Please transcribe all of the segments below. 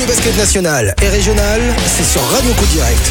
le basket national et régional, c'est sur Radio Coup Direct.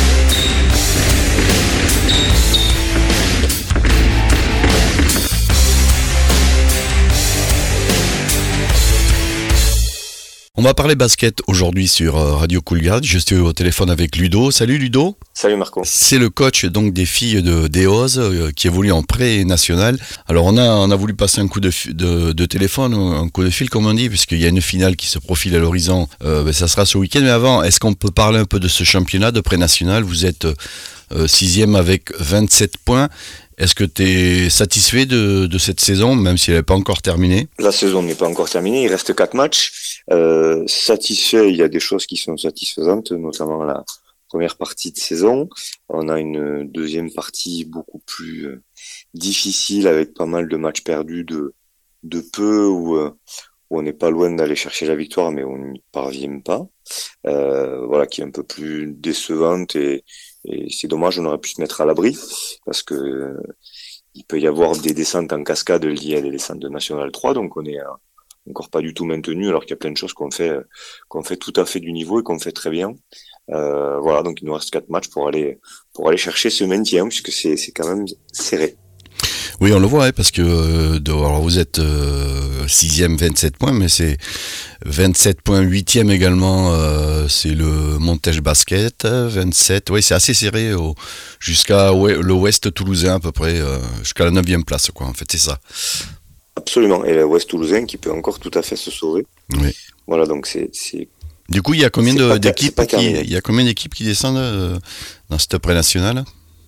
On va parler basket aujourd'hui sur Radio Cool Direct. Je suis au téléphone avec Ludo. Salut Ludo. Salut Marco. C'est le coach donc des filles d'Ehoz qui évolue en pré-national. Alors on a voulu passer un coup de téléphone, un coup de fil comme on dit, puisqu'il y a une finale qui se profile à l'horizon. Ça sera ce week-end. Mais avant, est-ce qu'on peut parler un peu de ce championnat de pré-national? Vous êtes 6e avec 27 points. Est-ce que tu es satisfait de cette saison, même si elle n'est pas encore terminée? La saison n'est pas encore terminée, il reste 4 matchs. Satisfait, il y a des choses qui sont satisfaisantes, notamment la première partie de saison. On a une deuxième partie beaucoup plus difficile, avec pas mal de matchs perdus de peu, où on n'est pas loin d'aller chercher la victoire, mais on n'y parvient pas. Voilà, qui est un peu plus décevante et c'est dommage, on aurait pu se mettre à l'abri parce que il peut y avoir des descentes en cascade liées à des descentes de National 3, donc on est encore pas du tout maintenu, alors qu'il y a plein de choses qu'on fait tout à fait du niveau et qu'on fait très bien. Voilà, donc il nous reste 4 matchs pour aller chercher ce maintien, puisque c'est quand même serré. Oui, on le voit, parce que alors vous êtes 6e, 27 points, mais c'est 27 points, 8e également, c'est le Montège Basket, 27, oui, c'est assez serré jusqu'à l'Ouest toulousain à peu près, jusqu'à la 9e place, quoi, en fait, c'est ça. Absolument, et l'Ouest toulousain qui peut encore tout à fait se sauver. Oui. Voilà, donc c'est... Du coup, il y a combien d'équipes qui descendent dans cette pré-nationale?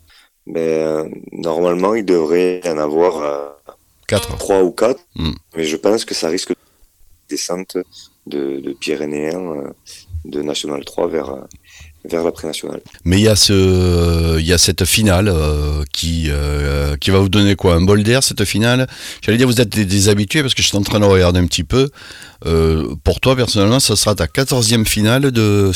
Normalement, il devrait y en avoir 3 ou 4, mais je pense que ça risque de descente de Pyrénéens de National 3 vers la pré-nationale. Mais il y a cette finale qui va vous donner quoi, un bol d'air, cette finale? J'allais dire, vous êtes des habitués, parce que je suis en train de regarder un petit peu. Pour toi, personnellement, ça sera ta 14e finale de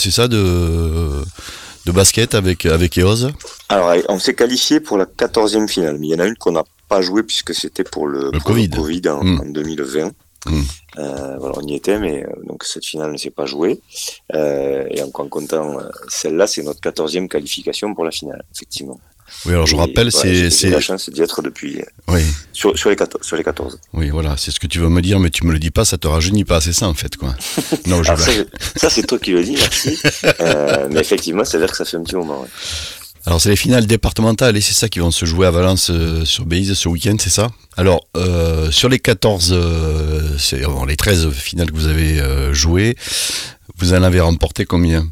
basket avec Ehoz? Alors, on s'est qualifié pour la 14e finale, mais il y en a une qu'on n'a pas jouée puisque c'était pour le Covid en 2020. Voilà, on y était, mais donc cette finale ne s'est pas jouée. Et en comptant celle-là, c'est notre 14e qualification pour la finale, effectivement. Oui, alors je rappelle, c'est la chance d'y être depuis sur les 14. Oui, voilà, c'est ce que tu veux me dire, mais tu me le dis pas, ça te rajeunit pas, c'est ça en fait, quoi. Non, ça c'est toi qui le dis, merci. Mais effectivement, c'est vrai que ça fait un petit moment. Ouais. Alors c'est les finales départementales et c'est ça qui vont se jouer à Valence sur Béziers ce week-end, c'est ça? Alors sur les les 13 finales que vous avez jouées, vous en avez remporté combien?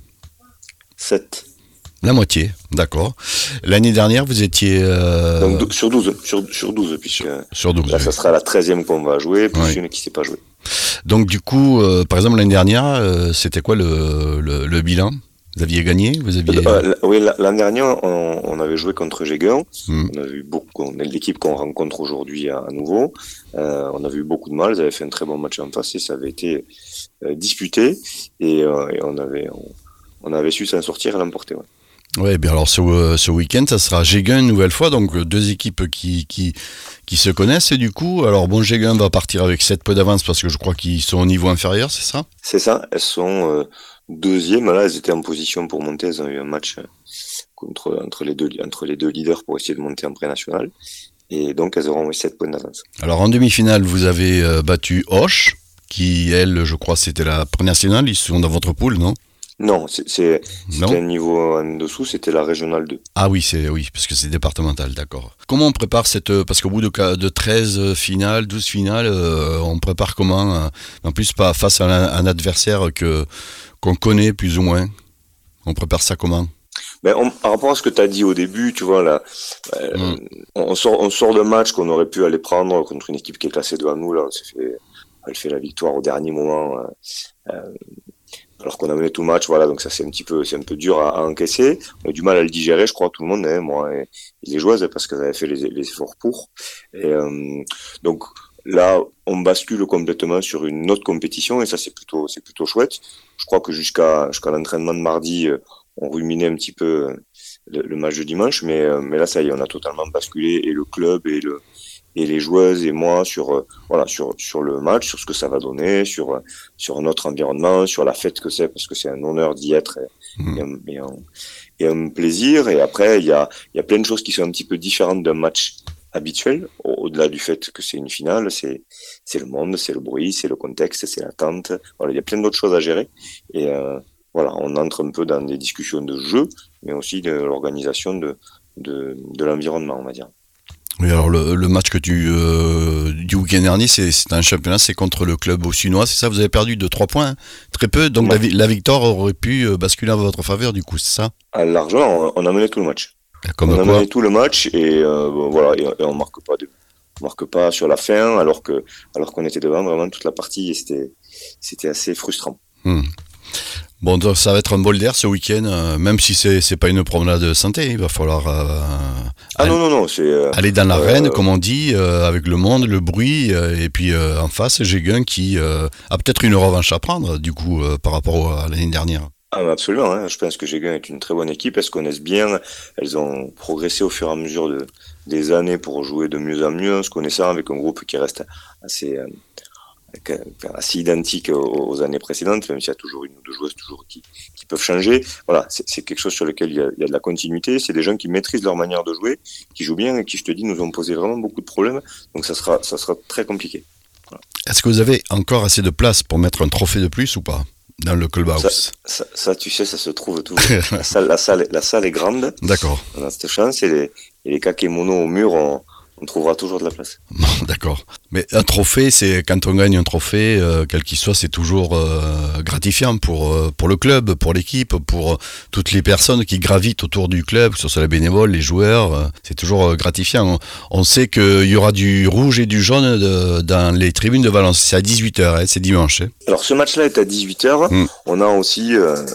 7. La moitié, d'accord. L'année dernière, vous étiez... Donc sur 12, puisque sur 12, là, ça sera la 13e qu'on va jouer, plus une qui ne s'est pas jouée. Donc du coup, par exemple, l'année dernière, c'était quoi le bilan? Vous aviez gagné? Oui, l'année dernière, on avait joué contre Géguin. On a vu on est l'équipe qu'on rencontre aujourd'hui à nouveau. On avait eu beaucoup de mal. Ils avaient fait un très bon match en face et ça avait été disputé. Et on avait su s'en sortir et l'emporter. Ouais. Ouais, bien alors ce week-end, ça sera Géguin une nouvelle fois, donc 2 équipes qui se connaissent, et du coup, alors bon, Géguin va partir avec 7 points d'avance parce que je crois qu'ils sont au niveau inférieur, c'est ça? C'est ça, elles sont 2e, là elles étaient en position pour monter, elles ont eu un match entre les deux leaders pour essayer de monter en pré-national, et donc elles auront 7 points d'avance. Alors en demi-finale, vous avez battu Auch, qui elle, je crois, c'était la pré-nationale, ils sont dans votre poule, non? Non, c'était un niveau en dessous, c'était la régionale 2. Ah oui, parce que c'est départemental, d'accord. Comment on prépare parce qu'au bout de 13 finales, 12 finales, on prépare comment? En plus, pas face à un adversaire qu'on connaît plus ou moins. On prépare ça comment? Par rapport à ce que tu as dit au début, tu vois, là, on sort de match qu'on aurait pu aller prendre contre une équipe qui est classée devant nous, là, elle fait la victoire au dernier moment. Alors qu'on a mené tout le match, voilà, donc ça c'est un peu dur à encaisser. On a du mal à le digérer, je crois, tout le monde, moi et les joueuses, parce qu'elles avaient fait les efforts pour. Et donc là, on bascule complètement sur une autre compétition et ça c'est plutôt chouette. Je crois que jusqu'à l'entraînement de mardi, on ruminait un petit peu le match de dimanche, mais là ça y est, on a totalement basculé, et le club et et les joueuses et moi sur le match, sur ce que ça va donner, sur notre environnement, sur la fête que c'est, parce que c'est un honneur d'y être et un plaisir. Et après il y a plein de choses qui sont un petit peu différentes d'un match habituel, au-delà du fait que c'est une finale, c'est le monde, c'est le bruit, c'est le contexte, c'est l'attente. Voilà, il y a plein d'autres choses à gérer. Et on entre un peu dans des discussions de jeu, mais aussi de l'organisation de l'environnement, on va dire. Oui, alors le match que du week-end dernier, c'est un championnat, c'est contre le club auxinois, c'est ça? Vous avez perdu de 3 points, hein, très peu, donc ouais. La victoire aurait pu basculer en votre faveur, du coup, c'est ça? Largement, on a mené tout le match. Comme on a mené tout le match et on marque pas sur la fin, alors qu'on était devant vraiment toute la partie, et c'était assez frustrant. Bon, donc ça va être un bol d'air ce week-end, même si c'est pas une promenade de santé, il va falloir aller dans l'arène, comme on dit, avec le monde, le bruit, et puis en face, Géguin qui a peut-être une revanche à prendre, du coup, par rapport à l'année dernière. Ah, absolument, hein. Je pense que Géguin est une très bonne équipe, elles se connaissent bien, elles ont progressé au fur et à mesure des années pour jouer de mieux en mieux, en se connaissant, avec un groupe qui reste assez identique aux années précédentes, même s'il y a toujours une ou deux joueuses qui peuvent changer. Voilà, c'est quelque chose sur lequel il y a de la continuité. C'est des gens qui maîtrisent leur manière de jouer, qui jouent bien et qui, je te dis, nous ont posé vraiment beaucoup de problèmes. Donc ça sera très compliqué. Voilà. Est-ce que vous avez encore assez de place pour mettre un trophée de plus ou pas dans le clubhouse? Ça, tu sais, ça se trouve toujours. La salle est grande. D'accord. On a cette chance et les kakémonos au mur, on trouvera toujours de la place. Bon, d'accord. Mais un trophée, c'est quand on gagne un trophée, quel qu'il soit, c'est toujours gratifiant pour le club, pour l'équipe, pour toutes les personnes qui gravitent autour du club, que ce soit les bénévoles, les joueurs. C'est toujours gratifiant. On sait qu'il y aura du rouge et du jaune dans les tribunes de Valence. C'est à 18h, c'est dimanche. Alors ce match-là est à 18h. On a aussi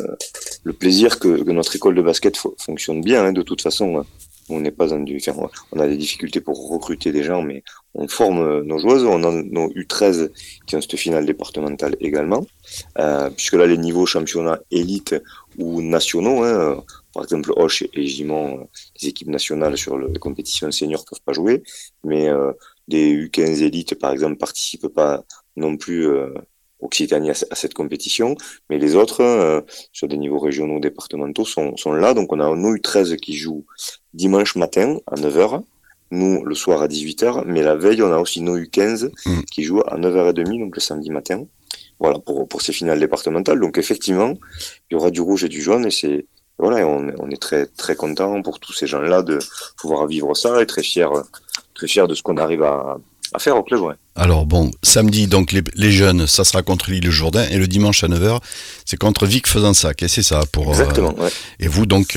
le plaisir que notre école de basket fonctionne bien, de toute façon. On n'est pas on a des difficultés pour recruter des gens, mais on forme nos joueuses. On a nos U13 qui ont cette finale départementale également, puisque là les niveaux championnat élite ou nationaux, par exemple Auch et Gimont, les équipes nationales sur les compétitions seniors peuvent pas jouer, mais des U15 élites par exemple participent pas non plus Occitanie à cette compétition, mais les autres, sur des niveaux régionaux, départementaux, sont là. Donc on a nos U13 qui jouent dimanche matin à 9h, nous le soir à 18h, mais la veille on a aussi nos U15 qui jouent à 9h30, donc le samedi matin. Voilà, pour ces finales départementales. Donc effectivement, il y aura du rouge et du jaune, et on est très très content pour tous ces gens-là de pouvoir vivre ça, et très fiers de ce qu'on arrive à faire au club, ouais. Alors bon, samedi, donc les jeunes, ça sera contre l'Île-Jourdain, et le dimanche à 9h, c'est contre Vic-Fezensac, et c'est ça pour. Exactement, ouais. Et vous, donc,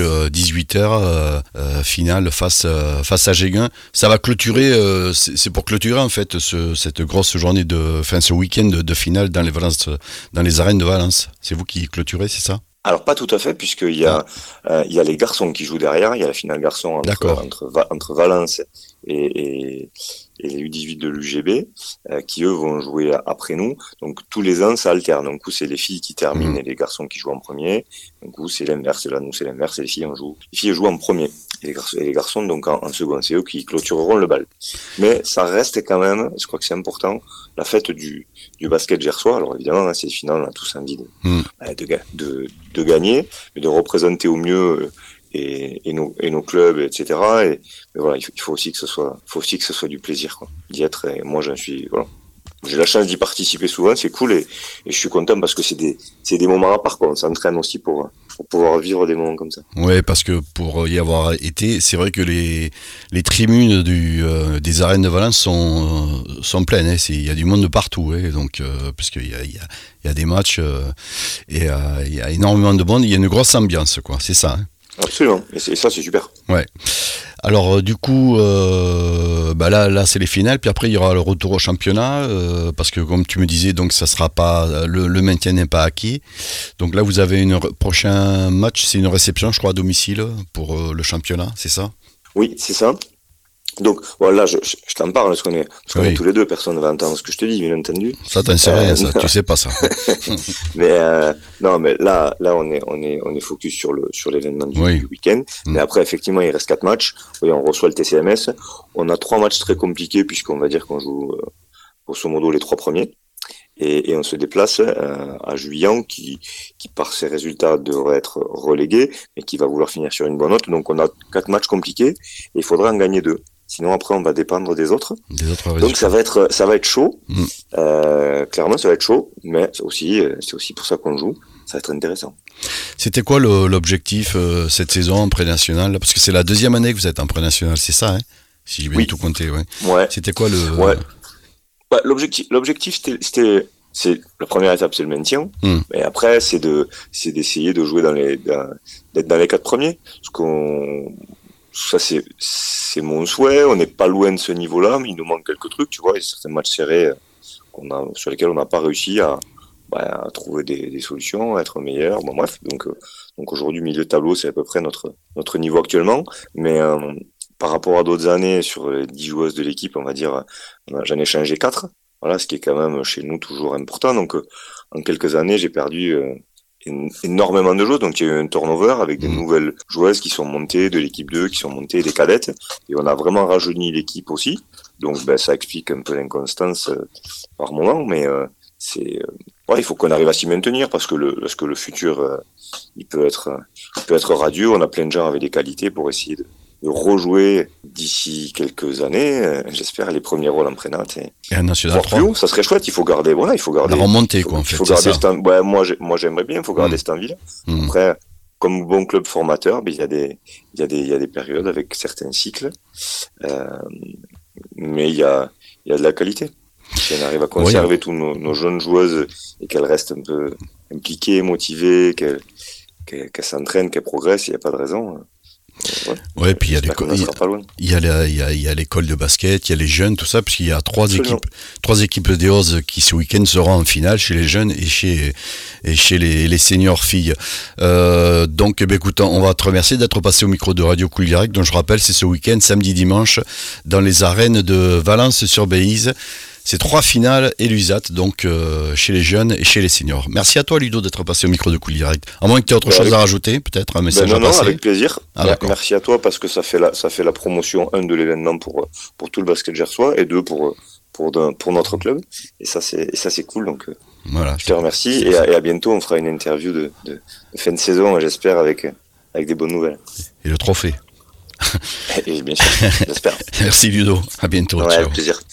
18h, finale face à Géguin. Ça va clôturer, c'est pour clôturer, en fait, cette grosse journée ce week-end de finale dans les arènes de Valence. C'est vous qui clôturez, c'est ça? Alors pas tout à fait, puisqu'il y a les garçons qui jouent derrière, il y a la finale garçon entre Valence et les U18 de l'UGB, qui eux vont jouer après nous. Donc tous les ans ça alterne. Donc coup c'est les filles qui terminent et les garçons qui jouent en premier. Donc coup c'est l'inverse, là nous c'est l'inverse, et les filles jouent en premier. Et les garçons donc en second, c'est eux qui clôtureront le bal. Mais ça reste quand même, je crois que c'est important, la fête du basket gersois. Alors évidemment, c'est final, on a tous envie de gagner, mais de représenter au mieux et nos clubs, etc. Mais voilà, il faut aussi que ce soit du plaisir, quoi, d'y être. Et moi, j'ai la chance d'y participer souvent, c'est cool, et je suis content parce que c'est des moments à part, quoi. On s'entraîne aussi pour pouvoir vivre des moments comme ça. Ouais, parce que pour y avoir été, c'est vrai que les tribunes des arènes de Valence sont pleines, hein. Il y a du monde de partout, hein. Donc puisqu'il y a des matchs et il y a énormément de monde, il y a une grosse ambiance, quoi. C'est ça, hein. Absolument, et ça c'est super. Ouais. Alors du coup, là c'est les finales, puis après il y aura le retour au championnat, parce que comme tu me disais, donc ça sera pas le maintien n'est pas acquis. Donc là vous avez prochain match, c'est une réception, je crois, à domicile pour le championnat, c'est ça? Oui, c'est ça. Donc voilà, je t'en parle parce qu'on est Oui. tous les deux, personne ne va entendre ce que je te dis, bien entendu. Ça, t'en sais rien, ça. Tu sais pas ça. Mais non, mais là on est focus sur l'événement du week-end. Mais après effectivement il reste 4 matchs. Oui, on reçoit le TCMS. On a 3 matchs très compliqués puisqu'on va dire qu'on joue grosso modo les 3 premiers. Et on se déplace à Juillan qui par ses résultats devrait être relégué mais qui va vouloir finir sur une bonne note. Donc on a 4 matchs compliqués et il faudra en gagner 2. Sinon après on va dépendre des autres. Donc ça va être chaud. Clairement ça va être chaud, mais c'est aussi pour ça qu'on joue. Ça va être intéressant. C'était quoi l'objectif cette saison en pré-national? Parce que c'est la 2e année que vous êtes en pré-national, c'est ça, hein? Si j'ai bien tout compté, ouais. C'était quoi le... Ouais. Bah, l'objectif c'est la première étape, c'est le maintien. Mais après c'est d'essayer de jouer d'être dans les 4 premiers. Parce que c'est mon souhait. On n'est pas loin de ce niveau-là, mais il nous manque quelques trucs, tu vois. Il y a certains matchs serrés sur lesquels on n'a pas réussi à trouver des solutions, à être meilleur. Bon bref, donc aujourd'hui milieu de tableau, c'est à peu près notre niveau actuellement. Mais par rapport à d'autres années, sur les 10 joueuses de l'équipe, on va dire, j'en ai changé 4. Voilà, ce qui est quand même chez nous toujours important. Donc en quelques années, j'ai perdu énormément de joueuses. Donc il y a eu un turnover avec des nouvelles joueuses qui sont montées de l'équipe 2, qui sont montées des cadettes. Et on a vraiment rajeuni l'équipe aussi. Donc ça explique un peu l'inconstance par moment, mais il faut qu'on arrive à s'y maintenir parce que le futur il peut être radieux. On a plein de gens avec des qualités pour essayer de rejouer d'ici quelques années, j'espère, les premiers rôles en prénat et un national 3. Plus haut, ça serait chouette. Il faut garder la remontée, quoi, en fait. Il faut garder moi j'aimerais bien. Il faut garder cette envie-là. Après, comme bon club formateur, il y a des périodes avec certains cycles, mais il y a de la qualité. Si on arrive à conserver tous nos jeunes joueuses et qu'elles restent un peu impliquées, motivées, qu'elles s'entraînent, qu'elles progressent, il n'y a pas de raison. Ouais, puis il y a l'école de basket, il y a les jeunes, tout ça, parce qu'il y a 3 équipes de Déoz qui ce week-end seront en finale chez les jeunes et chez les seniors filles. Donc, écoute, on va te remercier d'être passé au micro de Radio Cool Direct, dont je rappelle, c'est ce week-end, samedi, dimanche, dans les arènes de Valence-sur-Béize. C'est 3 finales et l'USAT, donc chez les jeunes et chez les seniors. Merci à toi, Ludo, d'être passé au micro de Cool Direct. À moins que tu aies autre chose à rajouter, peut-être un message à passer. Non, avec plaisir. Merci à toi parce que ça fait la promotion, 1, de l'événement pour tout le basket gersois et 2 pour notre club. Et ça c'est cool. Donc voilà. Je te remercie et à bientôt. On fera une interview de fin de saison, j'espère, avec des bonnes nouvelles. Et le trophée. Et bien sûr, j'espère. Merci Ludo. À bientôt. Ouais, ciao. Avec plaisir.